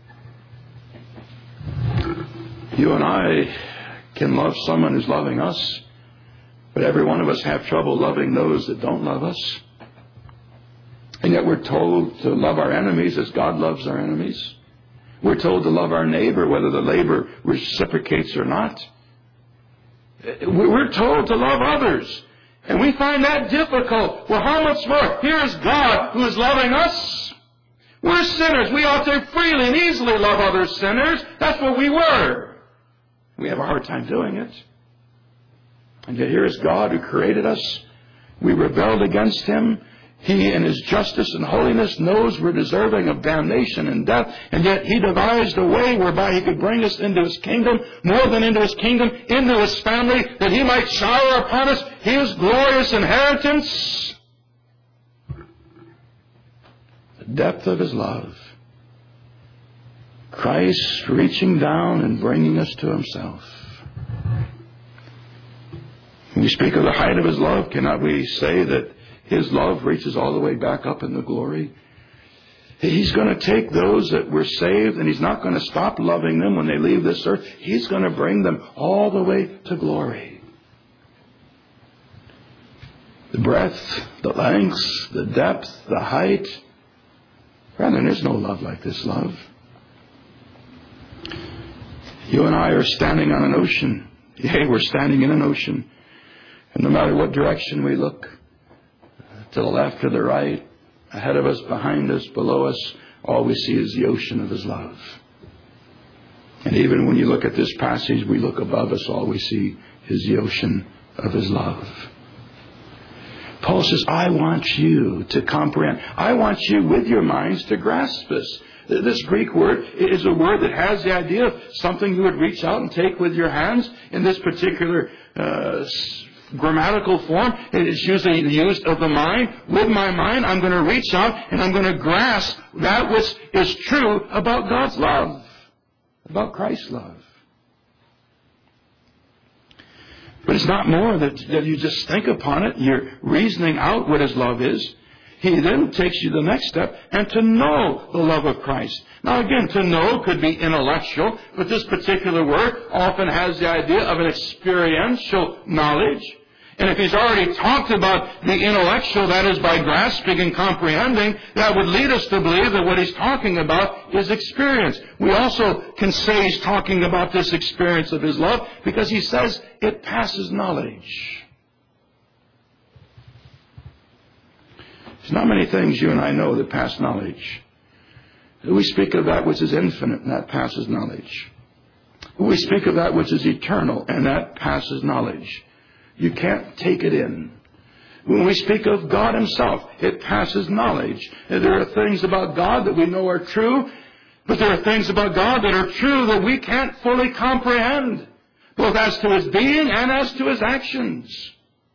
You and I can love someone who's loving us. But every one of us have trouble loving those that don't love us. And yet we're told to love our enemies as God loves our enemies. We're told to love our neighbor whether the neighbor reciprocates or not. We're told to love others. And we find that difficult. Well, how much more? Here's God who is loving us. We're sinners. We ought to freely and easily love other sinners. That's what we were. We have a hard time doing it. And yet here is God who created us. We rebelled against Him. He in His justice and holiness knows we're deserving of damnation and death. And yet He devised a way whereby He could bring us into His kingdom, more than into His kingdom, into His family, that He might shower upon us His glorious inheritance. The depth of His love. Christ reaching down and bringing us to Himself. When we speak of the height of His love, cannot we say that His love reaches all the way back up in the glory? He's going to take those that were saved, and He's not going to stop loving them when they leave this earth. He's going to bring them all the way to glory. The breadth, the length, the depth, the height. Brethren, there's no love like this love. You and I are standing on an ocean. Yea, we're standing in an ocean. And no matter what direction we look, to the left or the right, ahead of us, behind us, below us, all we see is the ocean of His love. And even when you look at this passage, we look above us, all we see is the ocean of His love. Paul says, I want you to comprehend. I want you with your minds to grasp this. This Greek word is a word that has the idea of something you would reach out and take with your hands. In this particular uh, grammatical form, it is usually used of the mind. With my mind, I'm going to reach out and I'm going to grasp that which is true about God's love, about Christ's love. But it's not more that, that you just think upon it. You're reasoning out what His love is. He then takes you the next step, and to know the love of Christ. Now again, to know could be intellectual, but this particular word often has the idea of an experiential knowledge. And if he's already talked about the intellectual, that is by grasping and comprehending, that would lead us to believe that what he's talking about is experience. We also can say he's talking about this experience of His love because he says it passes knowledge. There's not many things you and I know that pass knowledge. We speak of that which is infinite, and that passes knowledge. We speak of that which is eternal, and that passes knowledge. You can't take it in. When we speak of God Himself, it passes knowledge. And there are things about God that we know are true, but there are things about God that are true that we can't fully comprehend, both as to His being and as to His actions.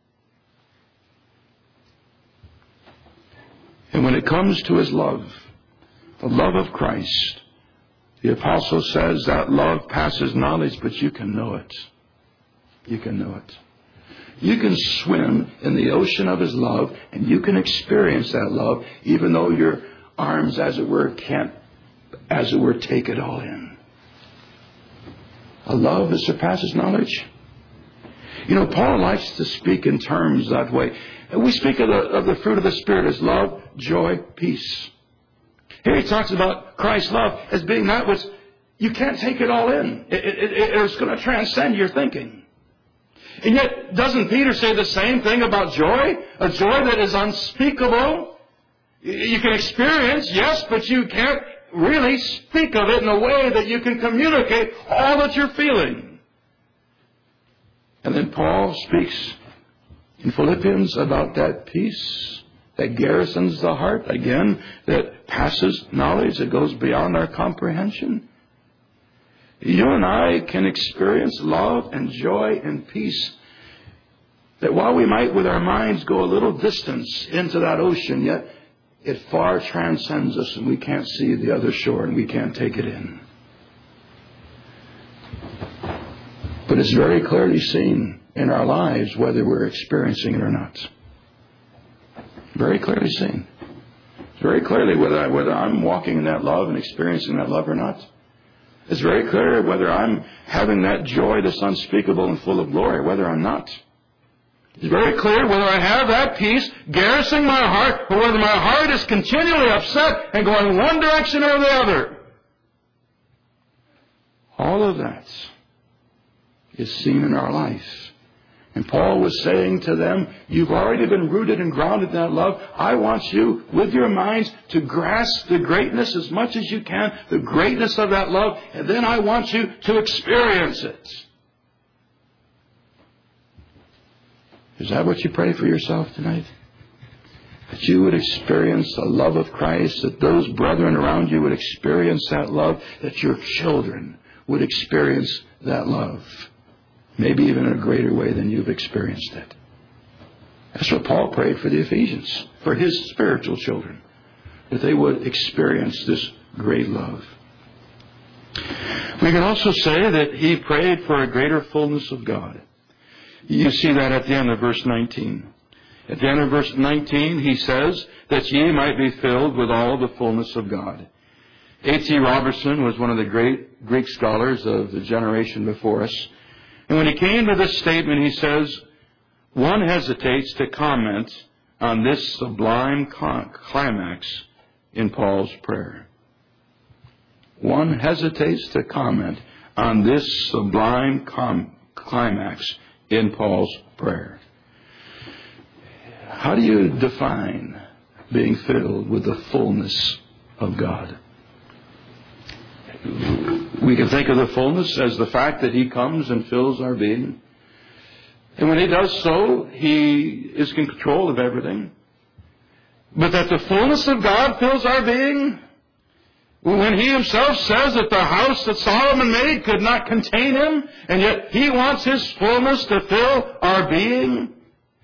And when it comes to His love, the love of Christ, the apostle says that love passes knowledge, but you can know it. You can know it. You can swim in the ocean of His love, and you can experience that love, even though your arms, as it were, can't, as it were, take it all in. A love that surpasses knowledge. You know, Paul likes to speak in terms that way. We speak of the, of the fruit of the Spirit as love, joy, peace. Here he talks about Christ's love as being that which you can't take it all in. It, it, it, it's going to transcend your thinking. And yet, doesn't Peter say the same thing about joy? A joy that is unspeakable. You can experience, yes, but you can't really speak of it in a way that you can communicate all that you're feeling. And then Paul speaks in Philippians about that peace that garrisons the heart, again, that passes knowledge, that goes beyond our comprehension. You and I can experience love and joy and peace that while we might with our minds go a little distance into that ocean, yet it far transcends us and we can't see the other shore and we can't take it in. But it's very clearly seen in our lives whether we're experiencing it or not. Very clearly seen. Very clearly whether, I, whether I'm walking in that love and experiencing that love or not. It's very clear whether I'm having that joy that's unspeakable and full of glory, whether I'm not. It's very clear whether I have that peace garrisoning my heart, or whether my heart is continually upset and going one direction or the other. All of that is seen in our life. And Paul was saying to them, you've already been rooted and grounded in that love. I want you, with your minds, to grasp the greatness as much as you can, the greatness of that love, and then I want you to experience it. Is that what you pray for yourself tonight? That you would experience the love of Christ, that those brethren around you would experience that love, that your children would experience that love. Maybe even in a greater way than you've experienced it. That's what Paul prayed for the Ephesians, for his spiritual children, that they would experience this great love. We can also say that he prayed for a greater fullness of God. You see that at the end of verse nineteen. At the end of verse nineteen, he says that ye might be filled with all the fullness of God. A T Robertson was one of the great Greek scholars of the generation before us. And when he came to this statement, he says, one hesitates to comment on this sublime climax in Paul's prayer. One hesitates to comment on this sublime com- climax in Paul's prayer. How do you define being filled with the fullness of God? We can think of the fullness as the fact that He comes and fills our being. And when He does so, He is in control of everything. But that the fullness of God fills our being, when He Himself says that the house that Solomon made could not contain Him, and yet He wants His fullness to fill our being.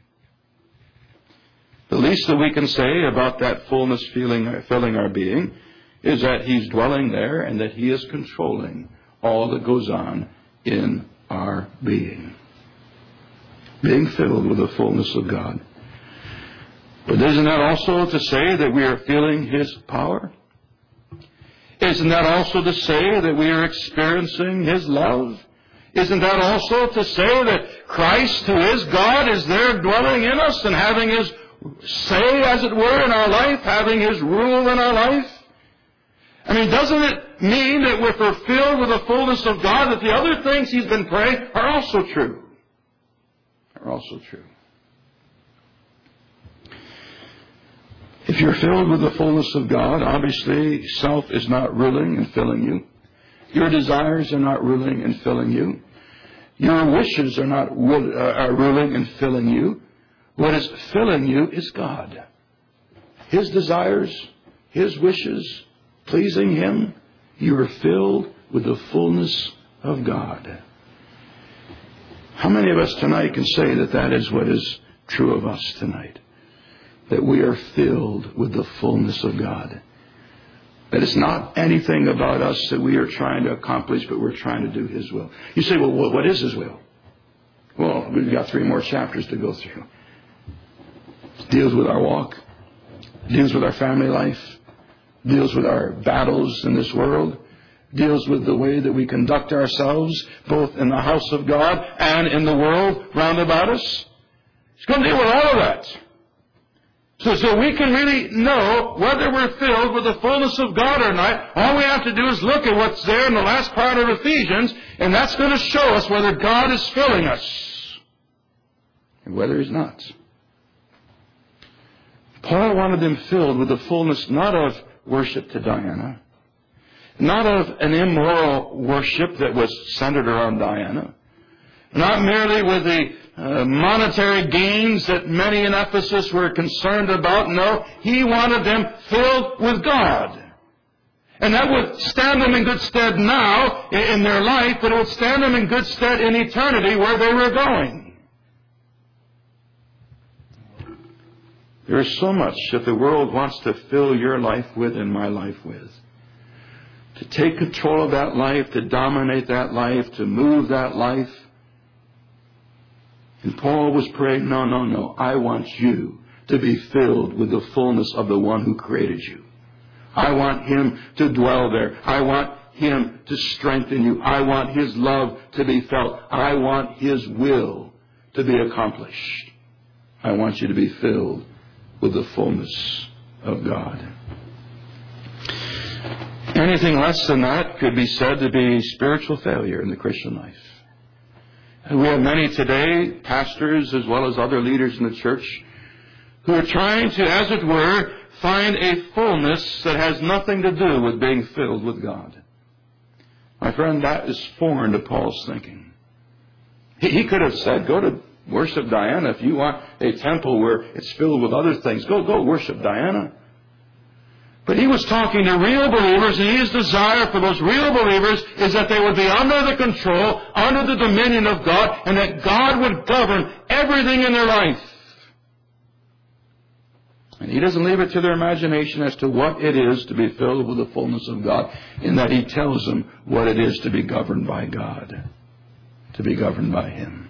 The least that we can say about that fullness filling, filling our being is that He's dwelling there and that He is controlling all that goes on in our being. Being filled with the fullness of God. But isn't that also to say that we are feeling His power? Isn't that also to say that we are experiencing His love? Isn't that also to say that Christ, who is God, is there dwelling in us and having His say, as it were, in our life, having His rule in our life? I mean, doesn't it mean that if we're filled with the fullness of God, that the other things He's been praying are also true? Are also true. If you're filled with the fullness of God, obviously self is not ruling and filling you. Your desires are not ruling and filling you. Your wishes are not will, uh, are ruling and filling you. What is filling you is God. His desires, His wishes, pleasing Him. You are filled with the fullness of God. How many of us tonight can say that that is what is true of us tonight? That we are filled with the fullness of God. That it's not anything about us that we are trying to accomplish, but we're trying to do His will. You say, well, what is His will? Well, we've got three more chapters to go through. It deals with our walk. It deals with our family life. It deals with our battles in this world. It deals with the way that we conduct ourselves, both in the house of God and in the world round about us. It's going to deal with all of that. So, so we can really know whether we're filled with the fullness of God or not. All we have to do is look at what's there in the last part of Ephesians, and that's going to show us whether God is filling us and whether He's not. Paul wanted them filled with the fullness not of worship to Diana, not of an immoral worship that was centered around Diana, not merely with the uh, monetary gains that many in Ephesus were concerned about. No, he wanted them filled with God. And that would stand them in good stead now in their life, but it would stand them in good stead in eternity where they were going. There is so much that the world wants to fill your life with and my life with. To take control of that life, to dominate that life, to move that life. And Paul was praying, no, no, no. I want you to be filled with the fullness of the one who created you. I want Him to dwell there. I want Him to strengthen you. I want His love to be felt. I want His will to be accomplished. I want you to be filled with the fullness of God. Anything less than that could be said to be spiritual failure in the Christian life. And we have many today, pastors as well as other leaders in the church, who are trying to, as it were, find a fullness that has nothing to do with being filled with God. My friend, that is foreign to Paul's thinking. He, he could have said, go to worship Diana. If you want a temple where it's filled with other things, go, go worship Diana. But he was talking to real believers, and his desire for those real believers is that they would be under the control, under the dominion of God, and that God would govern everything in their life. And he doesn't leave it to their imagination as to what it is to be filled with the fullness of God, in that he tells them what it is to be governed by God, to be governed by Him.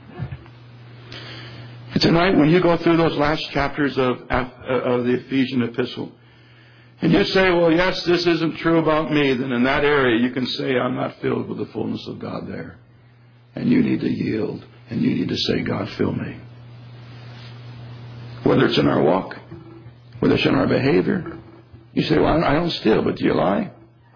And tonight, when you go through those last chapters of, of the Ephesian epistle, and you say, well, yes, this isn't true about me, then in that area you can say, I'm not filled with the fullness of God there. And you need to yield, and you need to say, God, fill me. Whether it's in our walk, whether it's in our behavior. You say, well, I don't steal, but do you lie?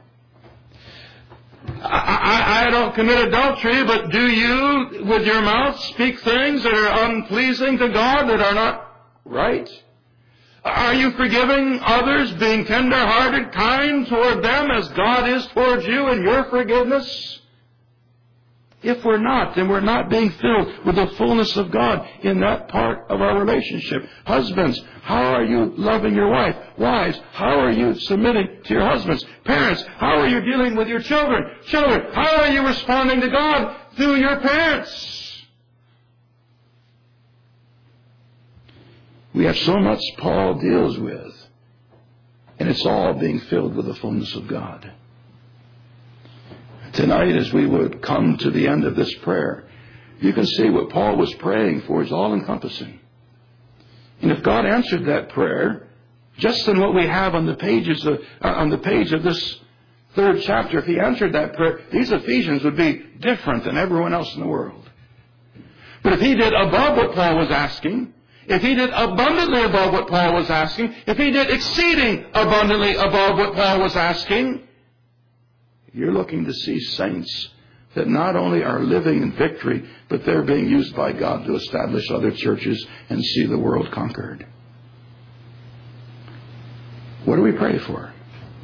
I, I, I don't commit adultery, but do you, with your mouth, speak things that are unpleasing to God, that are not right? Are you forgiving others, being tender-hearted, kind toward them as God is towards you in your forgiveness? If we're not, then we're not being filled with the fullness of God in that part of our relationship. Husbands, how are you loving your wife? Wives, how are you submitting to your husbands? Parents, how are you dealing with your children? Children, how are you responding to God through your parents? We have so much Paul deals with, and it's all being filled with the fullness of God. Tonight, as we would come to the end of this prayer, you can see what Paul was praying for is all-encompassing. And if God answered that prayer, just in what we have on the pages of, uh, on the page of this third chapter, if He answered that prayer, these Ephesians would be different than everyone else in the world. But if He did above what Paul was asking, if He did abundantly above what Paul was asking, if He did exceeding abundantly above what Paul was asking, you're looking to see saints that not only are living in victory, but they're being used by God to establish other churches and see the world conquered. What do we pray for?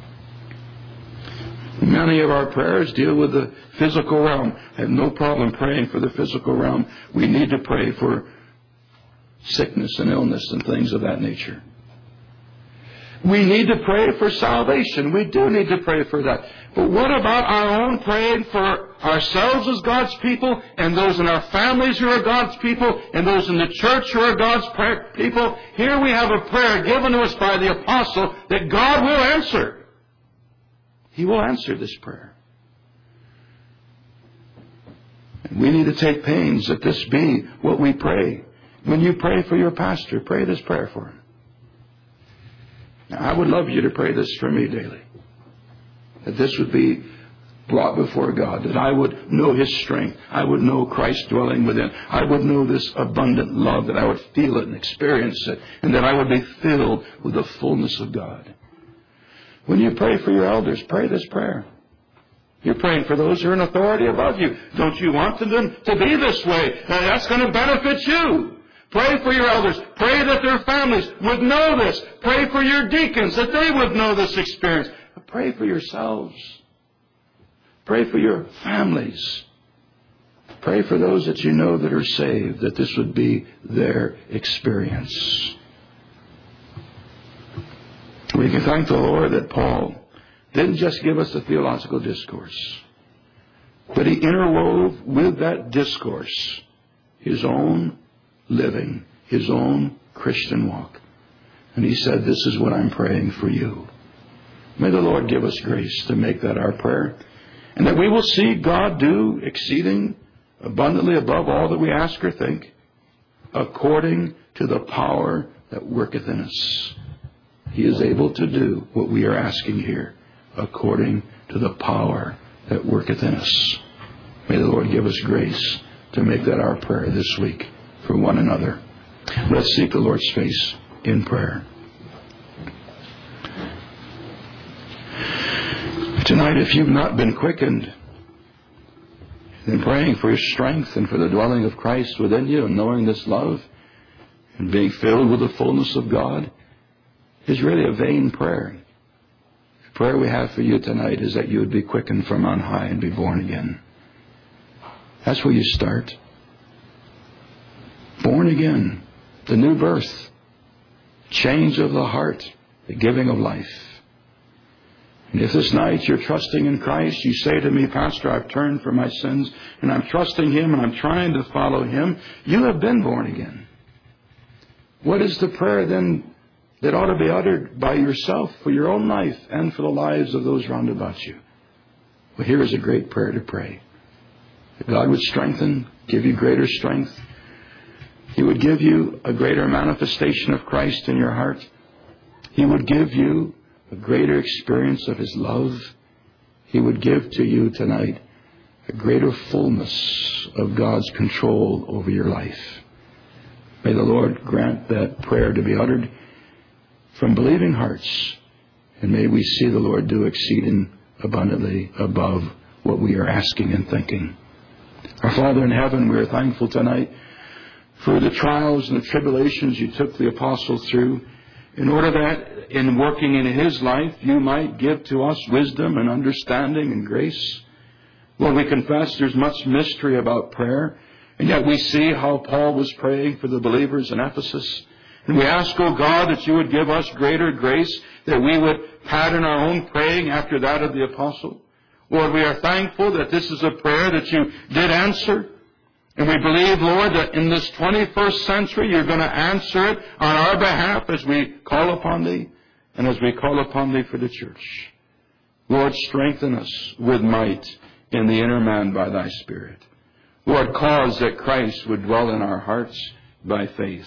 Many of our prayers deal with the physical realm. I have no problem praying for the physical realm. We need to pray for sickness and illness and things of that nature. We need to pray for salvation. We do need to pray for that. But what about our own praying for ourselves as God's people, and those in our families who are God's people, and those in the church who are God's people? Here we have a prayer given to us by the apostle that God will answer. He will answer this prayer. And we need to take pains that this be what we pray. When you pray for your pastor, pray this prayer for him. Now, I would love you to pray this for me daily. That this would be brought before God. That I would know His strength. I would know Christ dwelling within. I would know this abundant love. That I would feel it and experience it. And that I would be filled with the fullness of God. When you pray for your elders, pray this prayer. You're praying for those who are in authority above you. Don't you want them to be this way? Now, that's going to benefit you. Pray for your elders. Pray that their families would know this. Pray for your deacons that they would know this experience. But pray for yourselves. Pray for your families. Pray for those that you know that are saved, that this would be their experience. We can thank the Lord that Paul didn't just give us a theological discourse, but he interwove with that discourse his own living, his own Christian walk. And he said, this is what I'm praying for you. May the Lord give us grace to make that our prayer, and that we will see God do exceeding abundantly above all that we ask or think, according to the power that worketh in us. He is able to do what we are asking here, according to the power that worketh in us. May the Lord give us grace to make that our prayer this week for one another. Let's seek the Lord's face in prayer. Tonight, if you've not been quickened in praying for His strength and for the dwelling of Christ within you, and knowing this love and being filled with the fullness of God, is really a vain prayer. The prayer we have for you tonight is that you would be quickened from on high and be born again. That's where you start. Born again, the new birth, change of the heart, the giving of life. And if this night you're trusting in Christ, you say to me, Pastor, I've turned from my sins and I'm trusting Him and I'm trying to follow Him, you have been born again. What is the prayer then that ought to be uttered by yourself for your own life and for the lives of those round about you? Well, here is a great prayer to pray. That God would strengthen, give you greater strength. He would give you a greater manifestation of Christ in your heart. He would give you a greater experience of His love. He would give to you tonight a greater fullness of God's control over your life. May the Lord grant that prayer to be uttered from believing hearts. And may we see the Lord do exceeding abundantly above what we are asking and thinking. Our Father in heaven, we are thankful tonight for the trials and the tribulations you took the apostle through, in order that in working in his life you might give to us wisdom and understanding and grace. Lord, we confess there's much mystery about prayer, and yet we see how Paul was praying for the believers in Ephesus. And we ask, O God, that you would give us greater grace, that we would pattern our own praying after that of the apostle. Lord, we are thankful that this is a prayer that you did answer. And we believe, Lord, that in this twenty-first century, you're going to answer it on our behalf as we call upon Thee and as we call upon Thee for the church. Lord, strengthen us with might in the inner man by Thy Spirit. Lord, cause that Christ would dwell in our hearts by faith.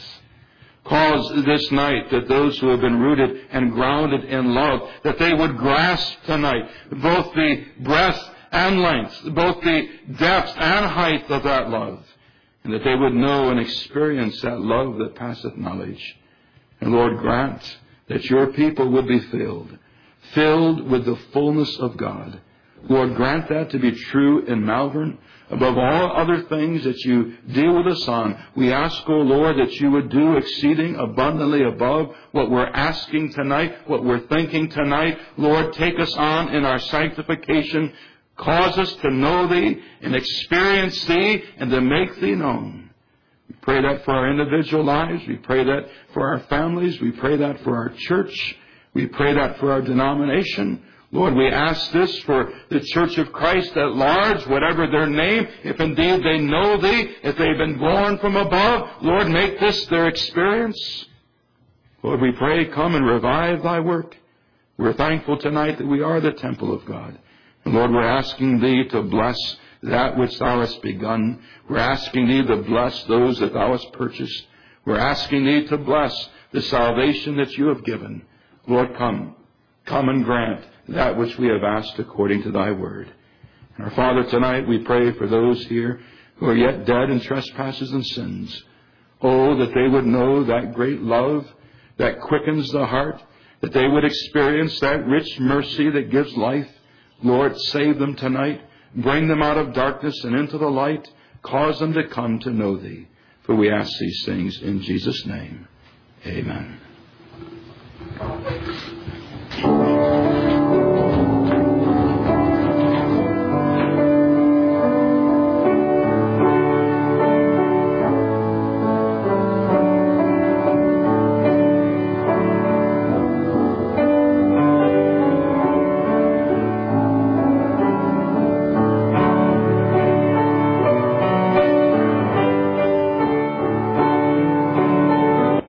Cause this night that those who have been rooted and grounded in love, that they would grasp tonight both the breadth and length, both the depth and height of that love, and that they would know and experience that love that passeth knowledge. And Lord, grant that your people would be filled, filled with the fullness of God, Lord, grant that to be true in Malvern. Above all other things that you deal with us on, we ask, O Lord, that you would do exceeding abundantly above what we're asking tonight, what we're thinking tonight. Lord, take us on in our sanctification. Cause us to know Thee and experience Thee and to make Thee known. We pray that for our individual lives. We pray that for our families. We pray that for our church. We pray that for our denomination. Lord, we ask this for the Church of Christ at large, whatever their name, if indeed they know Thee, if they've been born from above, Lord, make this their experience. Lord, we pray, come and revive Thy work. We're thankful tonight that we are the temple of God. And Lord, we're asking Thee to bless that which Thou hast begun. We're asking Thee to bless those that Thou hast purchased. We're asking Thee to bless the salvation that You have given. Lord, come. Come and grant that which we have asked according to Thy word. And our Father, tonight we pray for those here who are yet dead in trespasses and sins. Oh, that they would know that great love that quickens the heart, that they would experience that rich mercy that gives life. Lord, save them tonight. Bring them out of darkness and into the light. Cause them to come to know Thee. For we ask these things in Jesus' name. Amen.